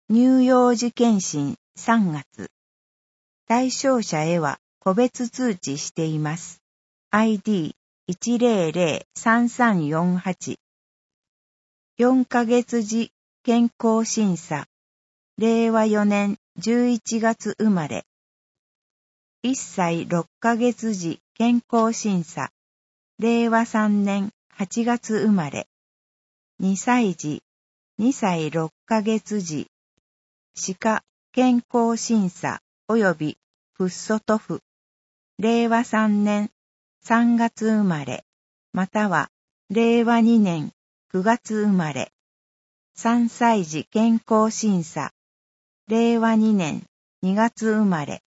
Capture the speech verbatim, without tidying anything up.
乳幼児健診さんがつ。対象者へは個別通知しています。アイディーいちゼロゼロさんさんよんはち。よんかげつじ健康審査。れいわよねんじゅういちがつ生まれ。いっさいろっかげつじ健康審査。れいわさんねんはちがつ生まれ。にさいじ、にさいろっかげつじ。歯科健康審査及びフッ素塗布。れいわさんねんさんがつ生まれ、またはれいわにねんくがつ生まれ。さんさいじ健康審査。れいわにねんにがつ生まれ。